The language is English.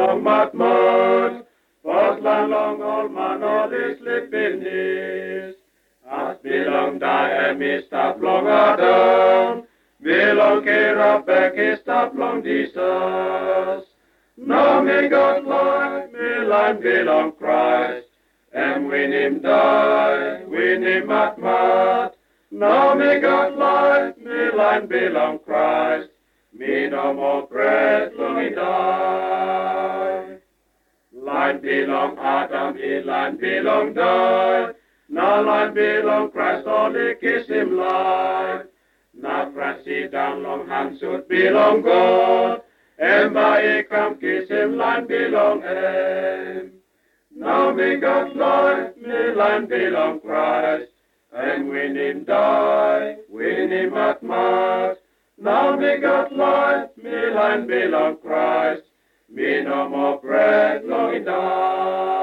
long Matmut, Portland long old man all is sleeping his. As belong die Mr. Long Adam, belong Kerabek is stop long Jesus. Now me God like me line belong Christ, and when him die, when him at. Now me God like me line belong Christ, me no more bread long he die. Line belong Adam, he line belong die. Now line belong Christ, only kiss him life. Now Christ sit down long hands should belong God. And by he come kiss him line belong him. Now me God life, me line belong Christ. And when him die, when him at. Now me God life, me line belong Christ. Me no more bread long he die.